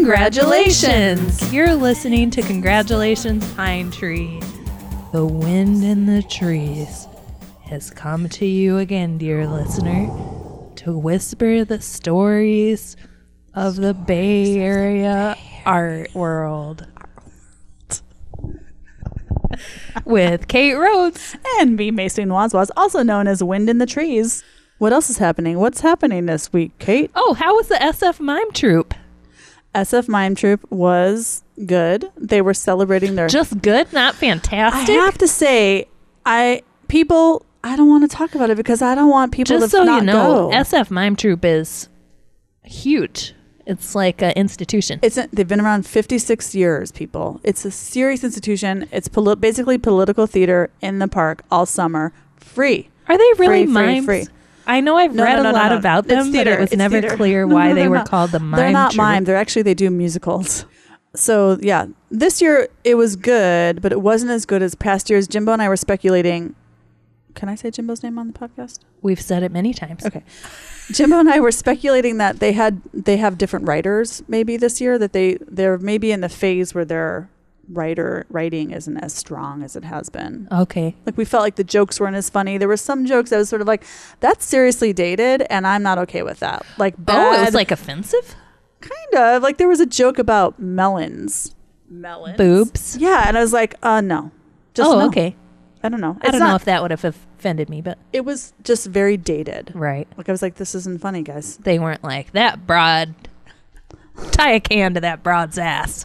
Congratulations! You're listening to Congratulations Pine Tree. The wind in the trees has come to you again, dear listener, to whisper the stories of the Bay Area art world. With Kate Rhodes. And me, Mason Wazwaz, also known as Wind in the Trees. What else is happening? What's happening this week, Kate? Oh, how was the SF Mime Troupe? SF Mime Troupe was good. They were celebrating their... Just good, not fantastic? I have to say, I don't want to talk about it because I don't want people Just to so not you know, go. SF Mime Troupe is huge. It's like an institution. They've been around 56 years, people. It's a serious institution. It's basically political theater in the park all summer, free. Are they really free, mimes? Free. I know I've read a lot about them, theater. but it was It's never theater. clear why they were called the Mime They're not Troupe. mime. They do musicals. So, yeah. This year, it was good, but it wasn't as good as past years. Jimbo and I were speculating. Can I say Jimbo's name on the podcast? We've said it many times. Okay. Jimbo and I were speculating that they have different writers maybe this year, that they're maybe in the phase where their writing isn't as strong as it has been. Okay. Like we felt like the jokes weren't as funny. There were some jokes that was sort of like, that's seriously dated and I'm not okay with that. Like bad. Oh, it was like offensive? Kind of. Like there was a joke about melons. Boobs? Yeah. And I was like, no. Just no. Okay. I don't know. I don't know if that would have offended me, but... It was just very dated. Right. Like I was like, this isn't funny, guys. They weren't like, that broad... Tie a can to that broad's ass.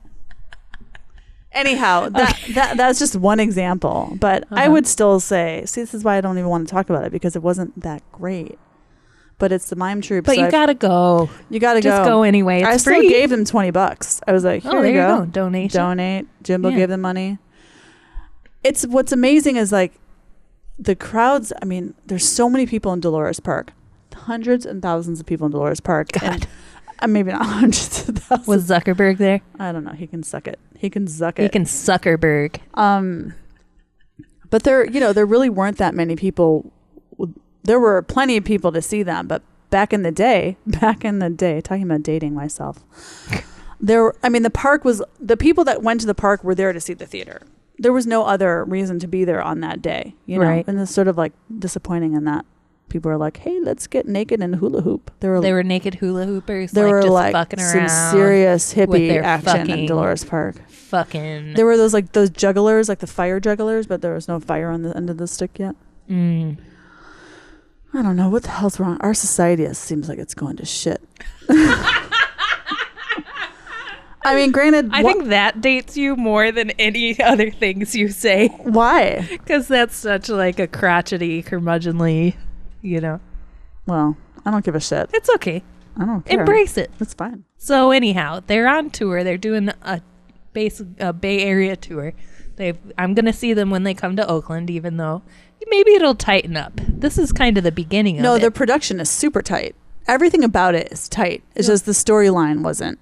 Anyhow, that's just one example. But I would still say, this is why I don't even want to talk about it, because it wasn't that great. But it's the Mime Troupe. But so you gotta go. You gotta go. Just go anyway. It's I still free. gave them $20. I was like, here there you go. Donation. Donate. Jimbo gave them money. What's amazing is like the crowds. I mean, there's so many people in Dolores Park. Hundreds and thousands of people in Dolores Park. God. And maybe not hundreds of thousands. Was Zuckerberg there? I don't know. He can suck it. He can zuck it. He can Zuckerberg. But there really weren't that many people. There were plenty of people to see them, but back in the day, talking about dating myself, the park was, the people that went to the park were there to see the theater. There was no other reason to be there on that day, Right. And it's sort of like disappointing in that people are like, hey, let's get naked and hula hoop. They were naked hula hoopers. There were just like fucking some around serious hippie their action in Dolores Park. Fucking. There were those jugglers, like the fire jugglers, but there was no fire on the end of the stick yet. I don't know what the hell's wrong. Our society seems like it's going to shit. I mean, granted, I think that dates you more than any other things you say. Why? Because that's such like a crotchety, curmudgeonly, Well, I don't give a shit. It's okay. I don't care. Embrace it. It's fine. So anyhow, they're on tour. They're doing a Bay Area tour. I'm going to see them when they come to Oakland, even though maybe it'll tighten up. This is kind of the beginning of it. No, their production is super tight. Everything about it is tight. It's just the storyline wasn't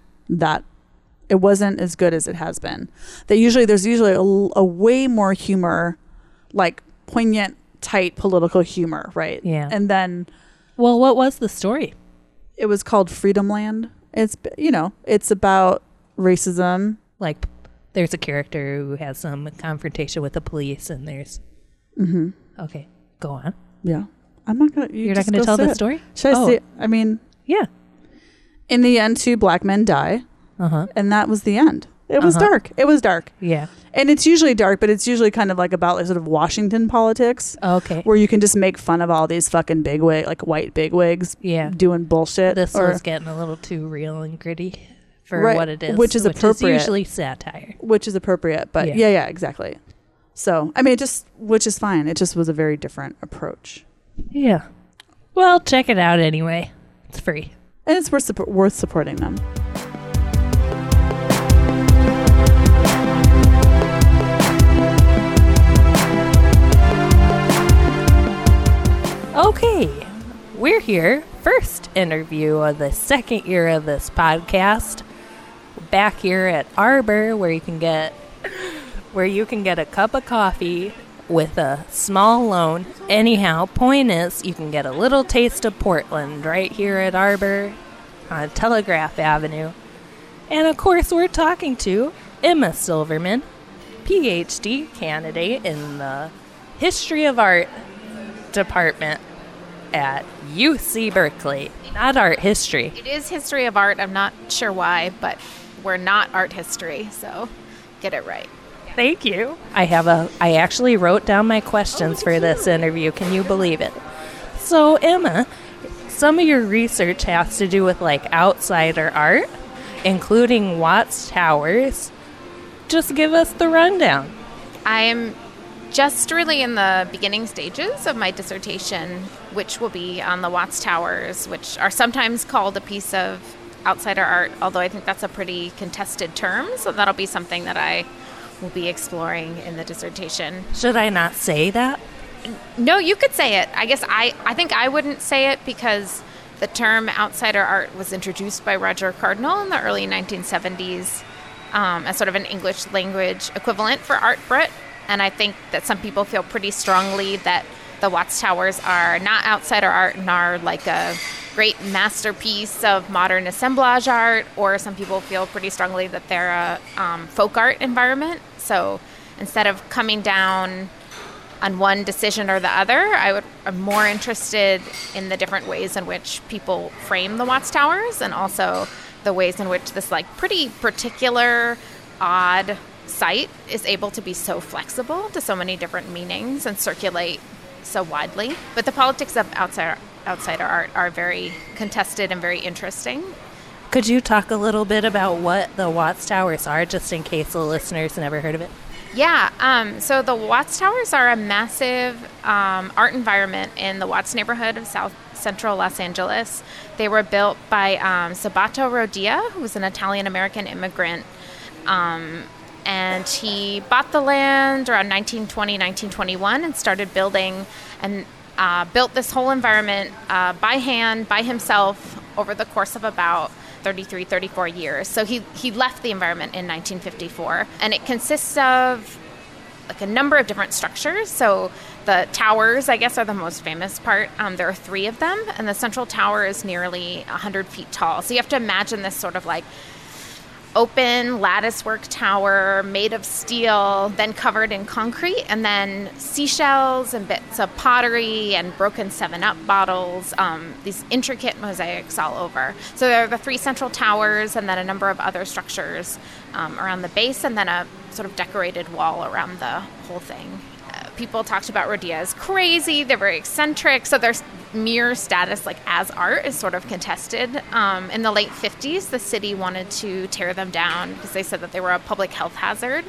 as good as it has been. There's usually a way more humor, like poignant, tight political humor, right? Yeah. And then... Well, what was the story? It was called Freedom Land. It's about racism. Like, there's a character who has some confrontation with the police, and there's... Mm-hmm. Okay, go on. Yeah. I'm not going to... You're not going to tell the story? Should I say it? I mean... Yeah. In the end, 2 black men die. And that was the end. It was dark. It was dark. Yeah. And it's usually dark, but it's usually kind of like about sort of Washington politics. Okay. Where you can just make fun of all these fucking white bigwigs doing bullshit. This was getting a little too real and gritty for what it is. Which is appropriate. Is usually satire. Which is appropriate. But yeah, exactly. So, I mean, which is fine. It just was a very different approach. Yeah. Well, check it out anyway. It's free. And it's worth supporting them. Okay, we're here. First interview of the second year of this podcast. Back here at Arbor, where you can get a cup of coffee with a small loan. Anyhow, point is, you can get a little taste of Portland right here at Arbor on Telegraph Avenue. And of course, we're talking to Emma Silverman, PhD candidate in the History of Art department at UC Berkeley. Not art history. It is history of art. I'm not sure why, but we're not art history, so get it right. Thank you. I actually wrote down my questions for this interview. Can you believe it? So, Emma, some of your research has to do with like outsider art, including Watts Towers. Just give us the rundown. I am just really in the beginning stages of my dissertation, which will be on the Watts Towers, which are sometimes called a piece of outsider art, although I think that's a pretty contested term, so that'll be something that I will be exploring in the dissertation. Should I not say that? No, you could say it. I guess I think I wouldn't say it because the term outsider art was introduced by Roger Cardinal in the early 1970s as sort of an English language equivalent for art Brit. And I think that some people feel pretty strongly that the Watts Towers are not outsider art and are like a great masterpiece of modern assemblage art, or some people feel pretty strongly that they're a folk art environment. So instead of coming down on one decision or the other, I'm more interested in the different ways in which people frame the Watts Towers, and also the ways in which this like pretty particular, odd site is able to be so flexible to so many different meanings and circulate so widely. But the politics of outsider art are very contested and very interesting. Could you talk a little bit about what the Watts Towers are, just in case the listeners never heard of it? Yeah, so the Watts Towers are a massive art environment in the Watts neighborhood of South Central Los Angeles. They were built by Sabato Rodia, who was an Italian-American immigrant. And he bought the land around 1920, 1921 and started building and built this whole environment by hand, by himself, over the course of about 33, 34 years. So he left the environment in 1954. And it consists of like a number of different structures. So the towers, I guess, are the most famous part. There are 3 of them, and the central tower is nearly 100 feet tall. So you have to imagine this sort of like open latticework tower made of steel, then covered in concrete, and then seashells and bits of pottery and broken 7-Up bottles, these intricate mosaics all over. So there are the 3 central towers and then a number of other structures around the base, and then a sort of decorated wall around the whole thing. People talked about Rodia as crazy. They're very eccentric. So their mere status like as art is sort of contested. In the late 50s, the city wanted to tear them down because they said that they were a public health hazard.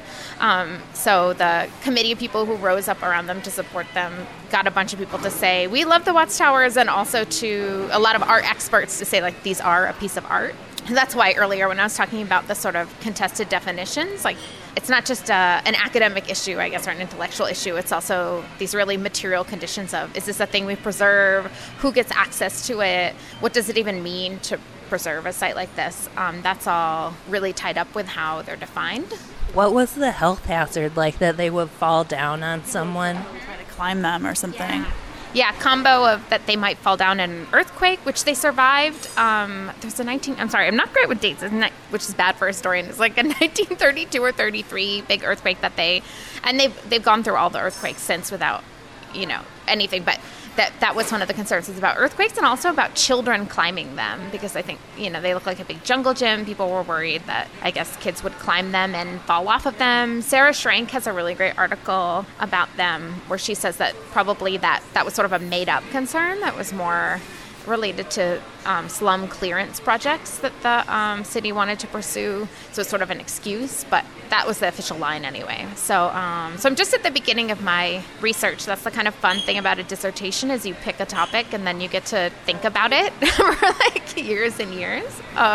So the committee of people who rose up around them to support them got a bunch of people to say, we love the Watts Towers, and also to a lot of art experts to say, like, these are a piece of art. And that's why earlier when I was talking about the sort of contested definitions, like, it's not just an academic issue, I guess, or an intellectual issue. It's also these really material conditions of, is this a thing we preserve? Who gets access to it? What does it even mean to preserve a site like this? That's all really tied up with how they're defined. What was the health hazard like that they would fall down on someone? Try to climb them or something. Yeah, combo of that they might fall down in an earthquake, which they survived. There's a I'm not great with dates, which is bad for a historian. It's like a 1932 or 33 big earthquake that they've gone through all the earthquakes since without, anything. But that was one of the concerns is about earthquakes and also about children climbing them, because I think, they look like a big jungle gym. People were worried that, I guess, kids would climb them and fall off of them. Sarah Schrank has a really great article about them where she says that probably that was sort of a made-up concern that was more related to slum clearance projects that the city wanted to pursue. So it's sort of an excuse, but that was the official line anyway. So I'm just at the beginning of my research. That's the kind of fun thing about a dissertation is you pick a topic and then you get to think about it for like years and years.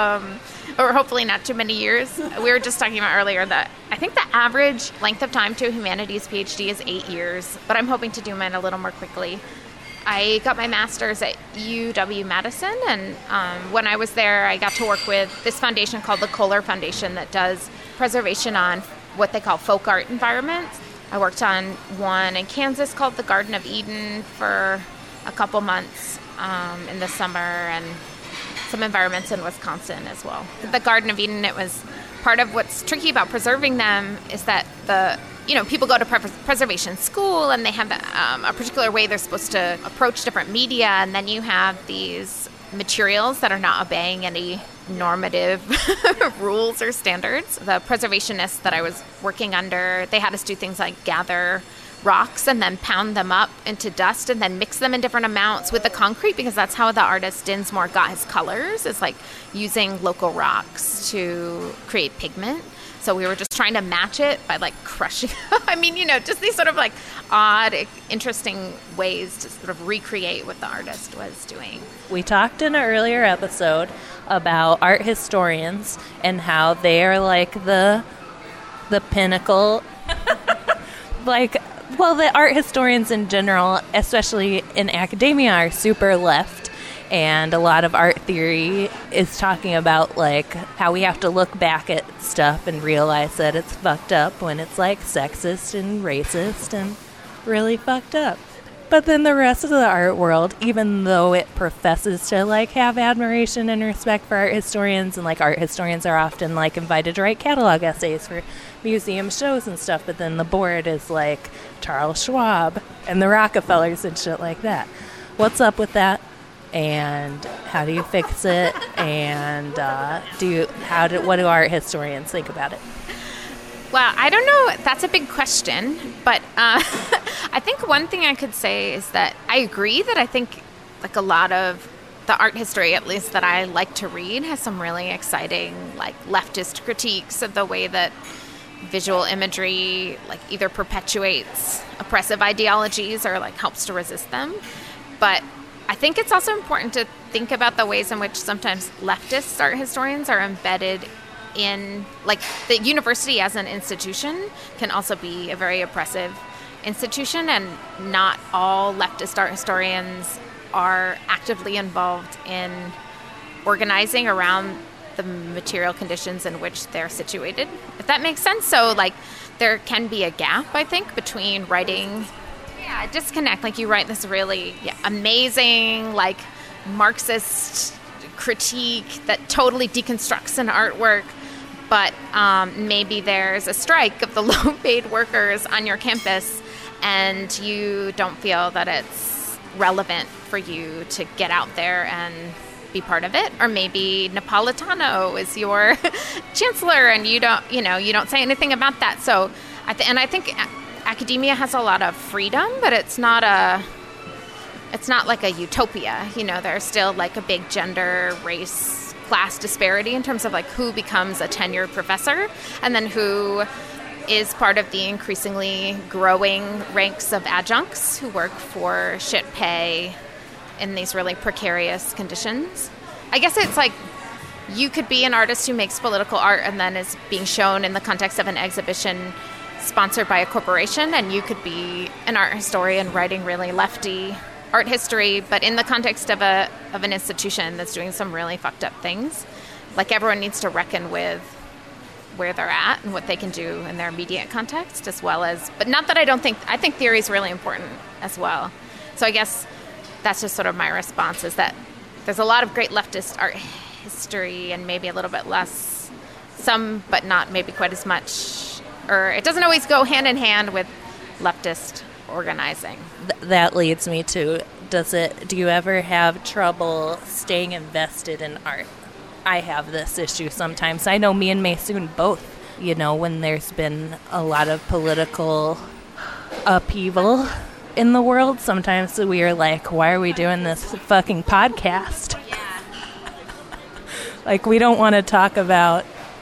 Or hopefully not too many years. We were just talking about earlier that I think the average length of time to a humanities PhD is 8 years, but I'm hoping to do mine a little more quickly. I got my master's at UW-Madison, and when I was there, I got to work with this foundation called the Kohler Foundation that does preservation on what they call folk art environments. I worked on one in Kansas called the Garden of Eden for a couple months in the summer, and some environments in Wisconsin as well. The Garden of Eden, it was part of what's tricky about preserving them is that people go to preservation school and they have a particular way they're supposed to approach different media, and then you have these materials that are not obeying any normative rules or standards. The preservationists that I was working under, they had us do things like gather rocks and then pound them up into dust and then mix them in different amounts with the concrete, because that's how the artist Dinsmore got his colors, is like using local rocks to create pigment. So we were just trying to match it by like crushing. I mean, just these sort of like odd, interesting ways to sort of recreate what the artist was doing. We talked in an earlier episode about art historians and how they are like the pinnacle. The art historians in general, especially in academia, are super left. And a lot of art theory is talking about like how we have to look back at stuff and realize that it's fucked up when it's like sexist and racist and really fucked up. But then the rest of the art world, even though it professes to like have admiration and respect for art historians, and like art historians are often like invited to write catalog essays for museum shows and stuff, but then the board is like Charles Schwab and the Rockefellers and shit like that. What's up with that? And how do you fix it? And what do art historians think about it? Well, I don't know. That's a big question. But I think one thing I could say is that I agree that I think like a lot of the art history, at least that I like to read, has some really exciting like leftist critiques of the way that visual imagery like either perpetuates oppressive ideologies or like helps to resist them. But I think it's also important to think about the ways in which sometimes leftist art historians are embedded in, like, the university as an institution can also be a very oppressive institution, and not all leftist art historians are actively involved in organizing around the material conditions in which they're situated, if that makes sense. So, like, there can be a gap, I think, between writing... Yeah, disconnect. Like, you write this really amazing, like, Marxist critique that totally deconstructs an artwork, but maybe there's a strike of the low-paid workers on your campus, and you don't feel that it's relevant for you to get out there and be part of it. Or maybe Napolitano is your chancellor, and you don't say anything about that. So, I think academia has a lot of freedom, but it's not like a utopia. There's still like a big gender, race, class disparity in terms of like who becomes a tenured professor and then who is part of the increasingly growing ranks of adjuncts who work for shit pay in these really precarious conditions. I guess it's like you could be an artist who makes political art and then is being shown in the context of an exhibition sponsored by a corporation, and you could be an art historian writing really lefty art history, but in the context of an institution that's doing some really fucked up things. Like, everyone needs to reckon with where they're at and what they can do in their immediate context, as well as, but not that I think theory is really important as well. So I guess that's just sort of my response, is that there's a lot of great leftist art history and maybe a little bit less, some, but not maybe quite as much, or it doesn't always go hand in hand with leftist organizing. That leads me to, do you ever have trouble staying invested in art? I have this issue sometimes. I know me and Maysoon both, when there's been a lot of political upheaval in the world, sometimes we are like, why are we doing this fucking podcast? Yeah. Like, we don't want to talk about,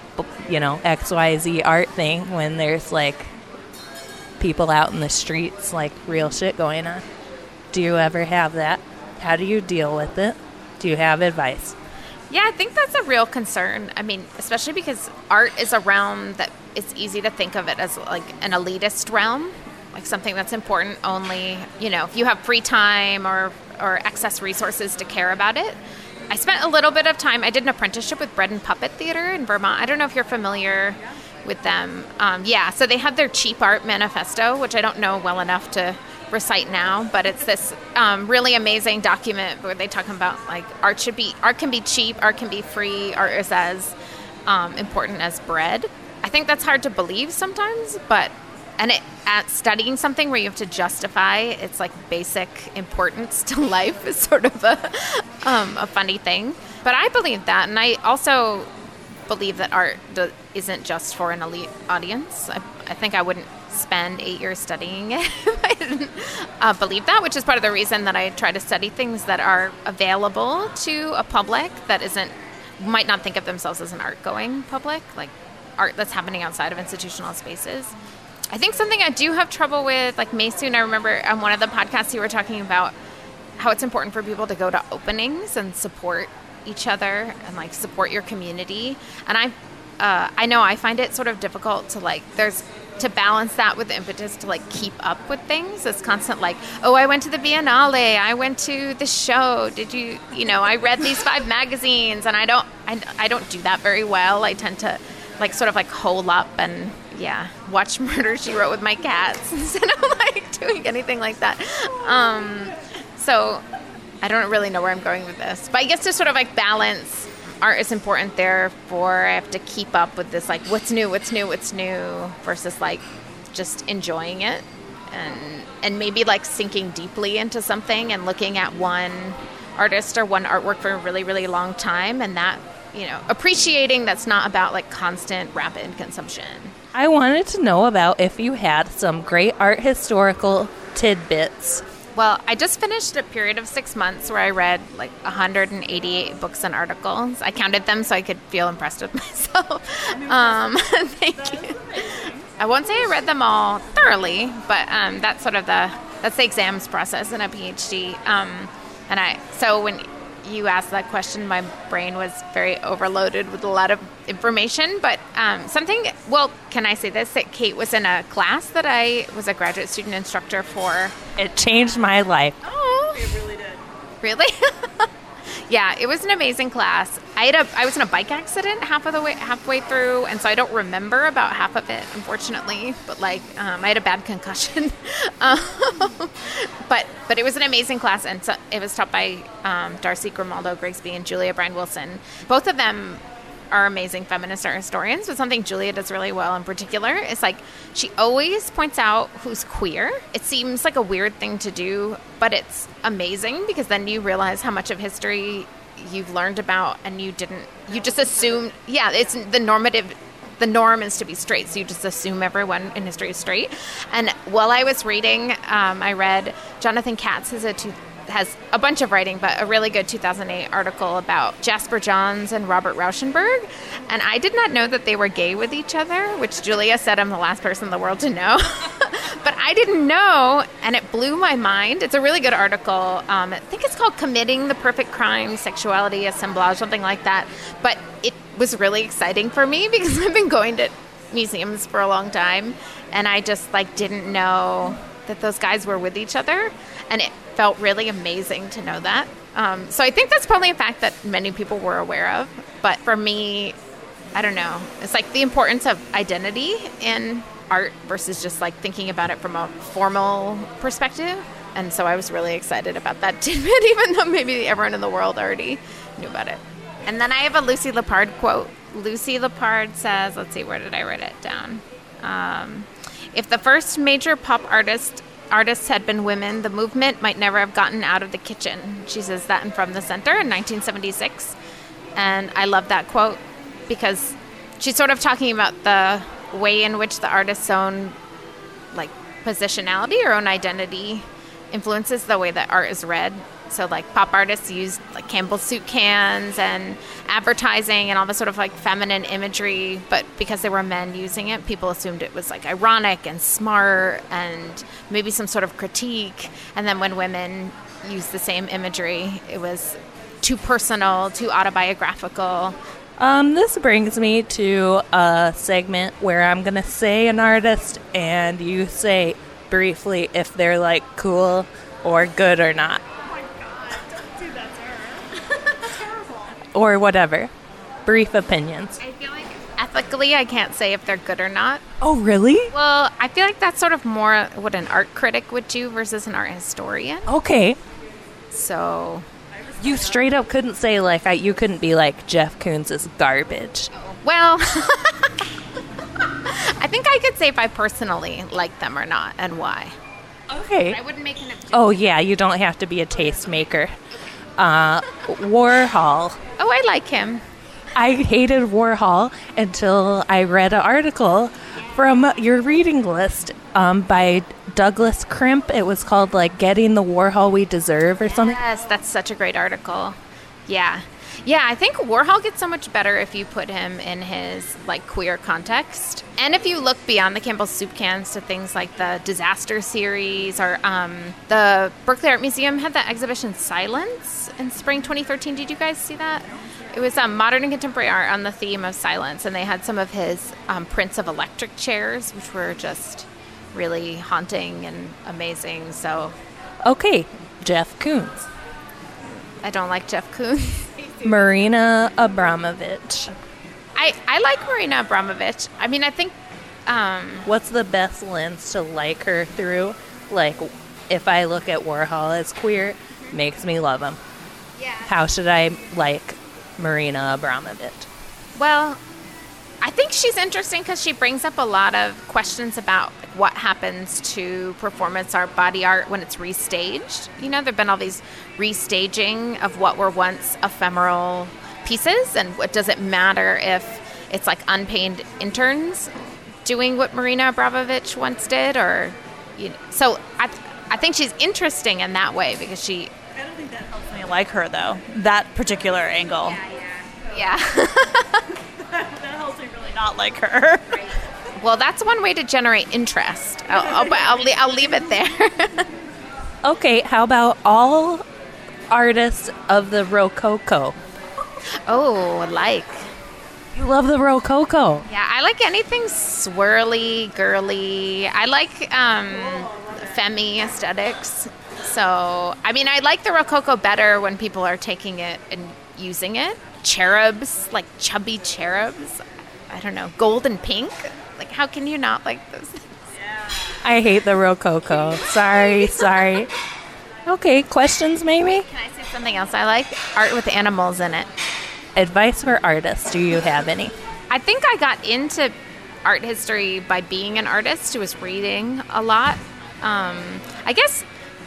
XYZ art thing when there's like people out in the streets, like real shit going on. Do you ever have that? How do you deal with it? Do you have advice? Yeah, I think that's a real concern. I mean, especially because art is a realm that it's easy to think of it as like an elitist realm, like something that's important only, if you have free time or excess resources to care about it. I spent a little bit of time, I did an apprenticeship with Bread and Puppet Theater in Vermont. I don't know if you're familiar with them. So they had their cheap art manifesto, which I don't know well enough to recite now, but it's this really amazing document where they talk about like art can be cheap, art can be free, art is as important as bread. I think that's hard to believe sometimes, but at studying something where you have to justify its like basic importance to life is sort of a funny thing. But I believe that, and I also believe that art isn't just for an elite audience. I think I wouldn't spend 8 years studying it if I didn't believe that, which is part of the reason that I try to study things that are available to a public that might not think of themselves as an art-going public, like art that's happening outside of institutional spaces. I think something I do have trouble with, like Maysoon, I remember on one of the podcasts you were talking about how it's important for people to go to openings and support each other and like support your community. And I know I find it sort of difficult to balance that with the impetus to like keep up with things. It's constant like, oh, I went to the Biennale, I went to the show, I read these 5 magazines, and I don't do that very well. I tend to like sort of like hole up and watch Murder, She Wrote with my cats instead of like doing anything like that. So I don't really know where I'm going with this, but I guess to sort of like balance, art is important, therefore I have to keep up with this like what's new versus like just enjoying it and maybe like sinking deeply into something and looking at one artist or one artwork for a really, really long time, and that, appreciating that's not about like constant rapid consumption. I wanted to know about if you had some great art historical tidbits. Well, I just finished a period of 6 months where I read like 188 books and articles. I counted them so I could feel impressed with myself. Thank you. I won't say I read them all thoroughly, but that's the exams process in a PhD. So when you asked that question, my brain was very overloaded with a lot of information. But can I say this? That Kate was in a class that I was a graduate student instructor for. It changed my life. Oh, it really did. Really? Yeah, it was an amazing class. I was in a bike accident halfway through, and so I don't remember about half of it, unfortunately. But I had a bad concussion. But it was an amazing class, and so it was taught by Darcy Grimaldo Grigsby and Julia Bryan Wilson. Both of them are amazing feminist art historians, but something Julia does really well in particular is like she always points out who's queer. It seems like a weird thing to do, but it's amazing because then you realize how much of history you've learned about and you just assume, it's the norm is to be straight, so you just assume everyone in history is straight. And while I was reading, I read Jonathan Katz has a bunch of writing, but a really good 2008 article about Jasper Johns and Robert Rauschenberg. And I did not know that they were gay with each other, which Julia said I'm the last person in the world to know. But I didn't know, and it blew my mind. It's a really good article. I think it's called Committing the Perfect Crime, Sexuality, Assemblage, something like that. But it was really exciting for me because I've been going to museums for a long time, and I just didn't know that those guys were with each other. And it felt really amazing to know that. So I think that's probably a fact that many people were aware of. But for me, I don't know. It's like the importance of identity in art versus just thinking about it from a formal perspective. And so I was really excited about that tidbit, even though maybe everyone in the world already knew about it. And then I have a Lucy Lippard quote. Lucy Lippard says, let's see, where did I write it down? If the first major pop artists had been women, the movement might never have gotten out of the kitchen. She says that in From the Center in 1976. And I love that quote because she's sort of talking about the way in which the artist's own positionality or own identity influences the way that art is read. So pop artists used Campbell's soup cans and advertising and all this sort of feminine imagery, but because there were men using it, people assumed it was ironic and smart and maybe some sort of critique. And then when women used the same imagery, it was too personal, too autobiographical. This brings me to a segment where I'm going to say an artist and you say briefly if they're cool or good or not. Or whatever. Brief opinions. I feel like at ethically, I can't say if they're good or not. Oh, really? Well, I feel like that's sort of more what an art critic would do versus an art historian. Okay. So, You straight up couldn't say, like, you couldn't be like, Jeff Koons is garbage. well, I think I could say if I personally like them or not and why. Okay. I wouldn't make an opinion. Oh, yeah, you don't have to be a tastemaker. Warhol. Oh, I like him. I hated Warhol until I read an article from your reading list by Douglas Crimp. It was called, like, Getting the Warhol We Deserve or something. Yes, that's such a great article. Yeah. Yeah, I think Warhol gets so much better if you put him in his, like, queer context. And if you look beyond the Campbell's Soup cans to things like the Disaster series or the Berkeley Art Museum had that exhibition Silence in spring 2013. Did you guys see that? It was modern and contemporary art on the theme of silence, and they had some of his prints of electric chairs, which were just really haunting and amazing. So Okay, Jeff Koons. I don't like Jeff Koons. Marina Abramovich. I like Marina Abramovich. I mean, I think What's the best lens to like her through? Like, if I look at Warhol as queer, makes me love him. yeah. How should I like Marina Abramovich? Well, I think she's interesting because she brings up a lot of questions about what happens to performance art, body art when it's restaged. You know, there have been all these restaging of what were once ephemeral pieces, and what does it matter if it's like unpaid interns doing what Marina Abramovich once did, or you know. So I think she's interesting in that way because she. I don't think that helps me like her, though. That particular angle. Yeah. That helps me really not like her. Well, that's one way to generate interest. I'll leave it there. Okay, how about all artists of the Rococo? Oh, like. You love the Rococo. Yeah, I like anything swirly, girly. I like femi aesthetics. So, I mean, I like the Rococo better when people are taking it and using it. Cherubs, like chubby cherubs. I don't know, gold and pink. Like, how can you not like those things? I hate the Rococo. Sorry. Okay, questions maybe? Can I say something else I like? Art with animals in it. Advice for artists, do you have any? I think I got into art history by being an artist who was reading a lot. I guess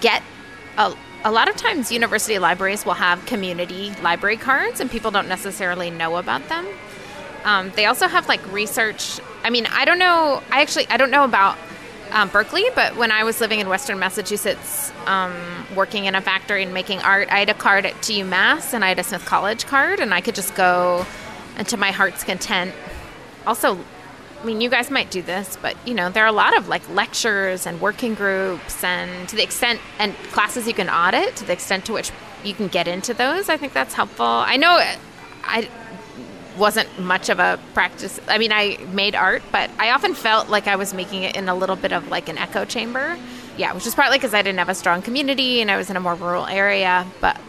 a lot of times university libraries will have community library cards and people don't necessarily know about them. They also have like research. I mean, I don't know about Berkeley, but when I was living in Western Massachusetts, working in a factory and making art, I had a card at TU Mass and I had a Smith College card, and I could just go to my heart's content. Also, I mean, you guys might do this, but you know, there are a lot of like lectures and working groups, and to the extent and classes you can audit, to the extent to which you can get into those, I think that's helpful. I know I wasn't much of a practice. I mean, I made art, but I often felt like I was making it in a little bit of like an echo chamber. Yeah, which is partly because I didn't have a strong community and I was in a more rural area. But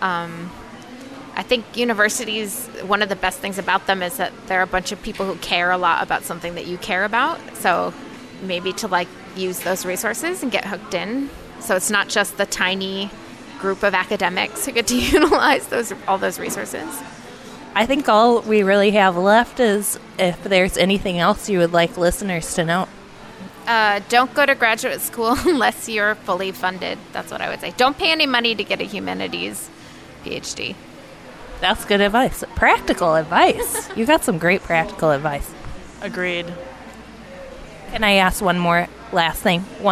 I think universities, one of the best things about them is that there are a bunch of people who care a lot about something that you care about. So maybe to like use those resources and get hooked in. So it's not just the tiny group of academics who get to utilize all those resources. I think all we really have left is if there's anything else you would like listeners to know. Don't go to graduate school unless you're fully funded. That's what I would say. Don't pay any money to get a humanities PhD. That's good advice. Practical advice. You got some great practical advice. Agreed. Can I ask one last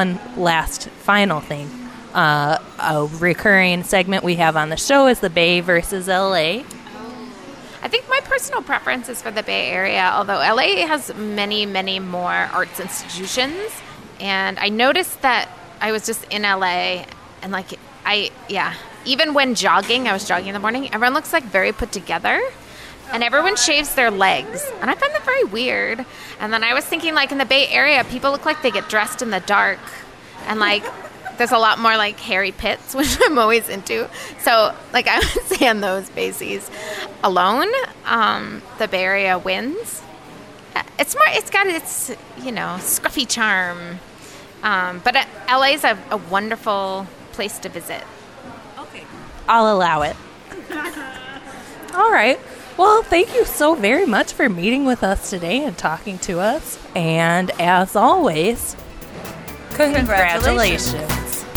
final thing? A recurring segment we have on the show is the Bay versus LA. I think my personal preference is for the Bay Area, although LA has many, many more arts institutions. And I noticed that I was just in LA and even when jogging, I was jogging in the morning, everyone looks like very put together and everyone shaves their legs. And I find that very weird. And then I was thinking like in the Bay Area, people look like they get dressed in the dark and like there's a lot more like hairy pits, which I'm always into. So like I would say on those bases alone, the Bay Area wins. It's got its, scruffy charm. But LA is a wonderful place to visit. Okay. I'll allow it. All right. Well, thank you so very much for meeting with us today and talking to us. And as always, congratulations.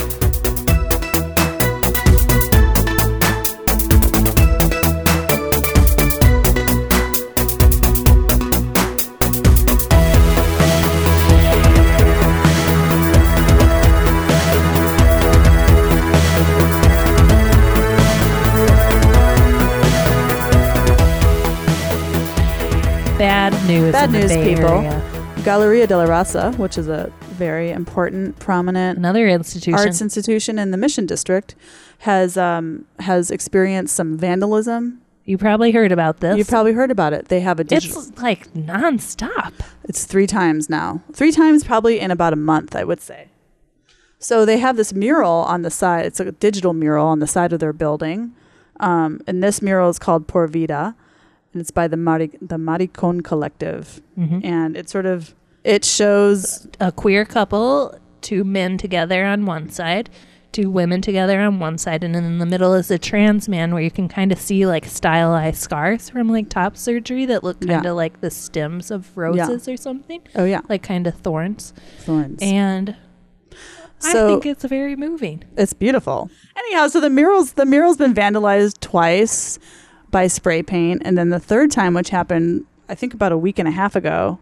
Bad news, people. Area. Galleria de la Raza, which is a very important, prominent another institution, arts institution in the Mission District, has experienced some vandalism. You probably heard about this. You probably heard about it. They have a digital. It's like nonstop. It's 3 times now. 3 times probably in about a month, I would say. So they have this mural on the side. It's a digital mural on the side of their building. And this mural is called Por Vida. And it's by the Maricon Collective. Mm-hmm. And it shows a queer couple, 2 men together on one side, 2 women together on one side, and then in the middle is a trans man where you can kind of see like stylized scars from like top surgery that look kind of like the stems of roses or something. Oh yeah. Like kind of thorns. And so, I think it's very moving. It's beautiful. Anyhow, so the mural's been vandalized twice by spray paint, and then the third time, which happened I think about a week and a half ago,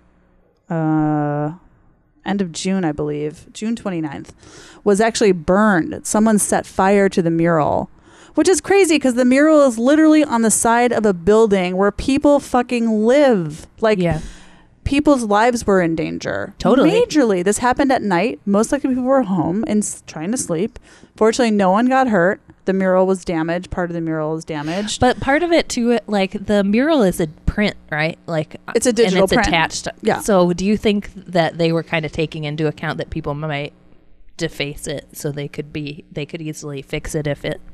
end of June, I believe, June 29th, was actually burned. Someone set fire to the mural, which is crazy because the mural is literally on the side of a building where people fucking live. Like, people's lives were in danger. Totally. Majorly. This happened at night. Most likely people were home and trying to sleep. Fortunately, no one got hurt. The mural was damaged. Part of the mural is damaged. But part of it too, like the mural is a print, right? Like it's a digital and it's print. Attached. Yeah. So do you think that they were kind of taking into account that people might deface it, so they could easily fix it if it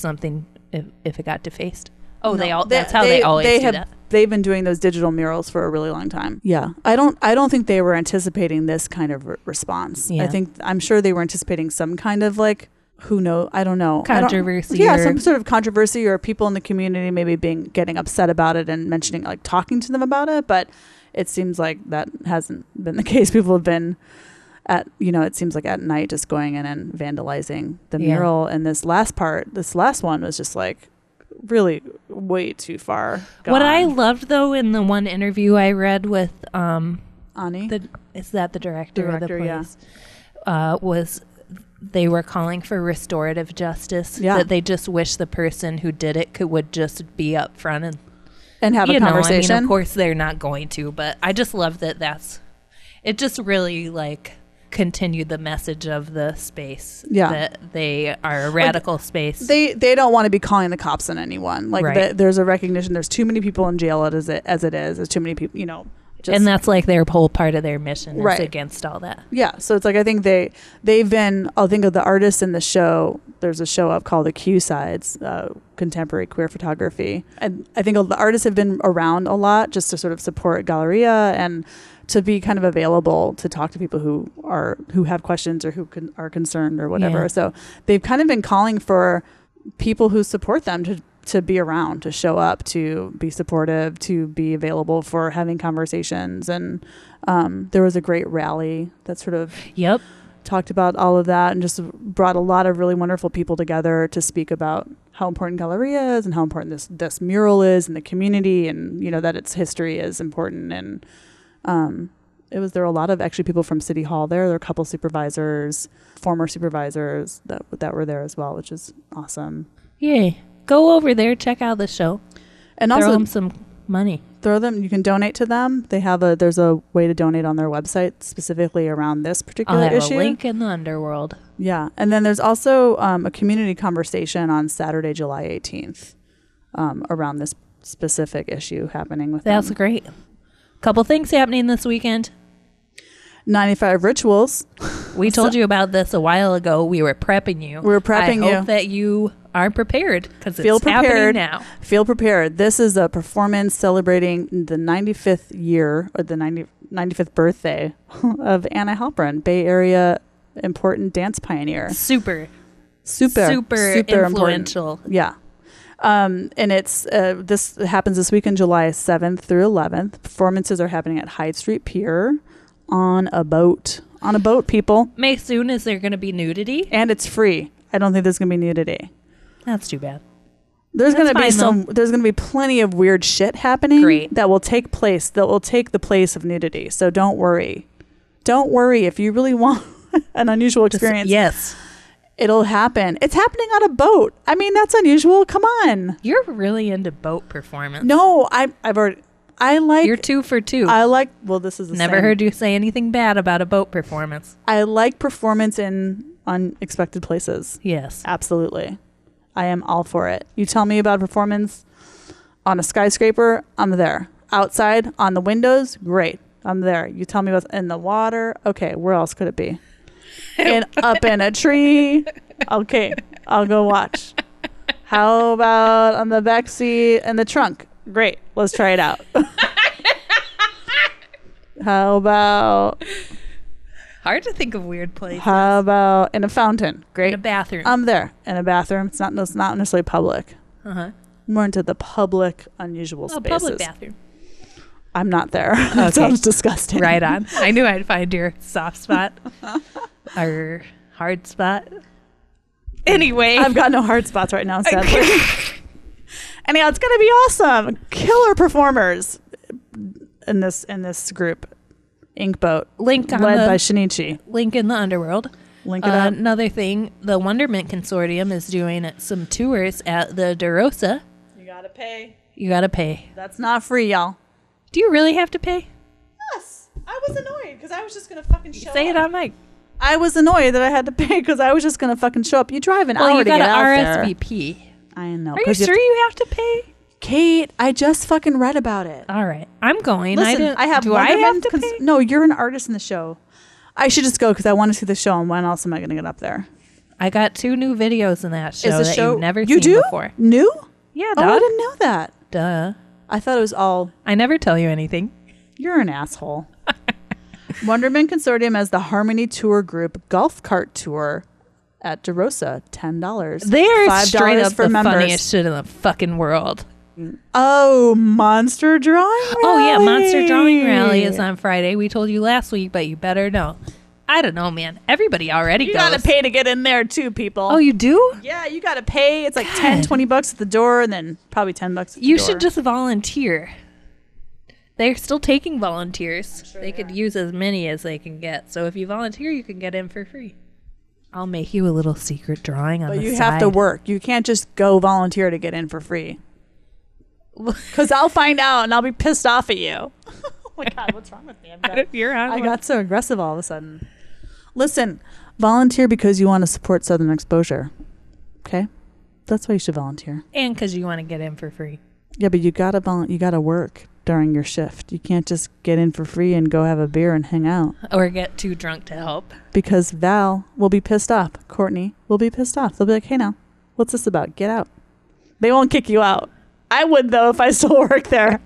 got defaced? Oh, no, that's how they always do that. They've been doing those digital murals for a really long time. Yeah. I don't think they were anticipating this kind of response. Yeah. I'm sure they were anticipating some kind of like, I don't know. Controversy. Some sort of controversy, or people in the community maybe getting upset about it and mentioning, like talking to them about it. But it seems like that hasn't been the case. People have been it seems like at night just going in and vandalizing the mural. And this last one was just like really way too far gone. What I loved though in the one interview I read with Ani, is that the director of the place? Was they were calling for restorative justice. Yeah. That they just wish the person who did it would just be up front and have a conversation. Of course they're not going to, but I just love that it just really like continued the message of the space. Yeah. That they are a radical space. They don't want to be calling the cops on anyone. Like there's a recognition there's too many people in jail as it is. There's too many people, and that's like their whole part of their mission is against all that. Yeah. So it's like, I think they've been, I'll think of the artists in the show. There's a show up called the Q Sides, Contemporary Queer Photography. And I think the artists have been around a lot just to sort of support Galleria and to be kind of available to talk to people who have questions or who are concerned or whatever. Yeah. So they've kind of been calling for people who support them to be around, to show up, to be supportive, to be available for having conversations. And there was a great rally that sort of talked about all of that and just brought a lot of really wonderful people together to speak about how important Galleria is and how important this mural is in the community, and that its history is important. And there were a lot of actually people from City Hall there. There were a couple supervisors, former supervisors that were there as well, which is awesome. Yay. Go over there, check out the show, and throw them some money. You can donate to them. There's a way to donate on their website specifically around this particular issue. I'll have a link in the underworld. Yeah, and then there's also a community conversation on Saturday, July 18th, around this specific issue happening with them. That's great. Couple things happening this weekend. 95 Rituals. We told you about this a while ago. We were prepping you. I hope that you are prepared because Feel it's happening prepared. now. Feel prepared. This is a performance celebrating the 95th year or the 95th birthday of Anna Halpern, Bay Area important dance pioneer. Super Super influential. Important. Yeah. And it's this happens this week in July 7th through 11th. Performances are happening at Hyde Street Pier on a boat. On a boat, people. May soon, is there going to be nudity? And it's free. I don't think there's going to be nudity. That's too bad. There's going to be fine, there's going to be plenty of weird shit happening Great. that will take place, that will take the place of nudity. So don't worry. Don't worry if you really want an unusual experience. Yes. It'll happen. It's happening on a boat. I mean, that's unusual. Come on. You're really into boat performance. No, I've already. I like. You're 2 for 2. I like. Well, this is the Never same. heard you say anything bad about a boat performance. I like performance in unexpected places. Yes. Absolutely. I am all for it. You tell me about a performance on a skyscraper, I'm there. Outside on the windows, great. I'm there. You tell me about in the water, okay, where else could it be? And up in a tree, okay, I'll go watch. How about on the back seat and the trunk? Great, let's try it out. How about Hard to think of weird places. How about in a fountain? Great. In a bathroom. I'm there in a bathroom. It's not necessarily public. Uh-huh. More into the public, unusual spaces. Public bathroom. I'm not there. That sounds disgusting. Right on. I knew I'd find your soft spot. Or hard spot. Anyway. I've got no hard spots right now, sadly. Anyhow, it's gonna be awesome. Killer performers in this group. Inkboat. Link on led the by Shinichi. link in the underworld. Link it up. Another thing, the Wonderment Consortium is doing some tours at the DeRosa. You gotta pay. You gotta pay. That's not free, y'all. Do you really have to pay? Yes. I was annoyed because I was just gonna fucking show Say it up. on mic. I was annoyed that I had to pay because I was just gonna fucking show up. You drive an Well, hour you to got get out to there. RSVP. I know. Are you 'cause sure you have to pay? Kate, I just fucking read about it. All right, I'm going. Listen, I have. Do I have Wonderment to pay? No, you're an artist in the show. I should just go because I want to see the show. And when else am I going to get up there? I got 2 new videos in that show Is the that show you've never you seen do? before. New? Yeah, Oh, I dog. didn't know that. Duh. I thought it was all. I never tell you anything. You're an asshole. Wonderment Consortium as the Harmony Tour Group Golf Cart Tour at DeRosa, $10. They are $5 straight up for the members. funniest shit in the fucking world. Oh, Monster Drawing Rally. Oh yeah, Monster Drawing Rally is on Friday. We told you last week, but you better know. I don't know, man. Everybody already You goes. got to pay to get in there too, people. Oh, you do? Yeah, you got to pay. It's like 10, 20 bucks at the door and then probably 10 bucks at the You door. should just volunteer. They're still taking volunteers. They could use as many as they can get. So if you volunteer, you can get in for free. I'll make you a little secret drawing on But the you side. have to work. You can't just go volunteer to get in for free. Because I'll find out and I'll be pissed off at you. Oh my God, what's wrong with me? You're on I one. got so aggressive all of a sudden. Listen, volunteer because you want to support Southern Exposure. Okay? That's why you should volunteer. And because you want to get in for free. Yeah, but you gotta work during your shift. You can't just get in for free and go have a beer and hang out. Or get too drunk to help. Because Val will be pissed off. Courtney will be pissed off. They'll be like, hey now, what's this about? Get out. They won't kick you out. I would though if I still work there.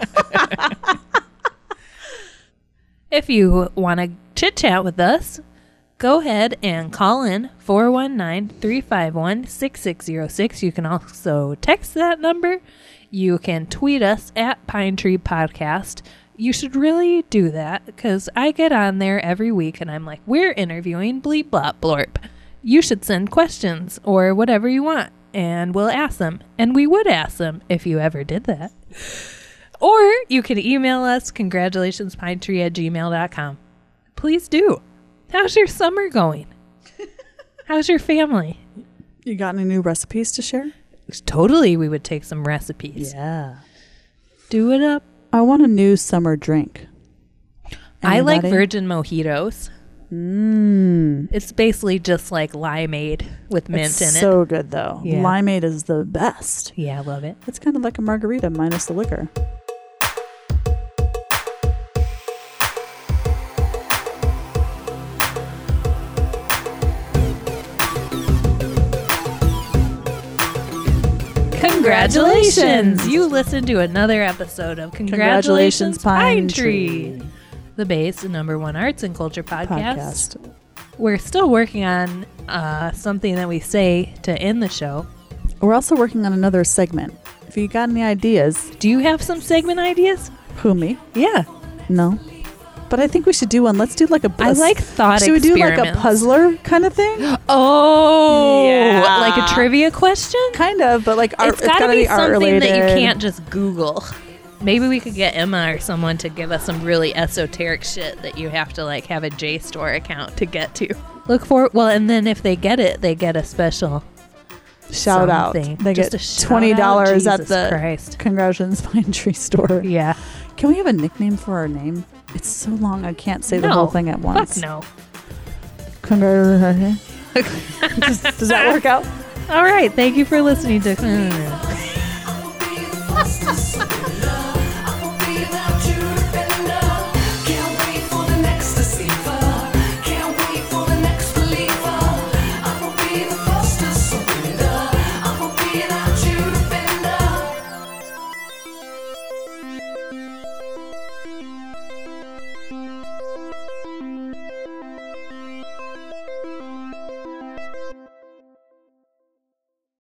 If you want to chit chat with us, go ahead and call in 419-351-6606. You can also text that number. You can tweet us at Pine Tree Podcast. You should really do that because I get on there every week and I'm like, we're interviewing Bleep Blop Blorp. You should send questions or whatever you want and we'll ask them. And we would ask them if you ever did that. Or you can email us, congratulationspinetree@gmail.com. Please do. How's your summer going? How's your family? You got any new recipes to share? Totally, we would take some recipes. Yeah. Do it up. I want a new summer drink. I like Anybody? virgin mojitos. It's basically just like limeade with mint It's in it. so good though. Yeah. Limeade is the best. Yeah, I love it. It's kind of like a margarita minus the liquor. Congratulations! You listened to another episode of Congratulations Pine Tree, the base and #1 arts and culture podcast. We're still working on something that we say to end the show. We're also working on another segment. If you got any ideas. Do you have some segment ideas? Who, me? Yeah. No. But I think we should do one. Let's do like a... I like thought Should we do like a puzzler kind of thing? Oh, yeah. Like a trivia question? Kind of, but like art, It's gotta be art something related. that you can't just Google. Maybe we could get Emma or someone to give us some really esoteric shit that you have to like have a JSTOR account to get to. Look for well, and then if they get it, they get a special shout out. something. They Just get a shout $20 out. at Jesus the Christ. Congratulations Pine Tree store. Yeah. Can we have a nickname for our name? It's so long I can't say the whole thing at once. Fuck no. Congratulations. Does that work out? All right. Thank you for listening to.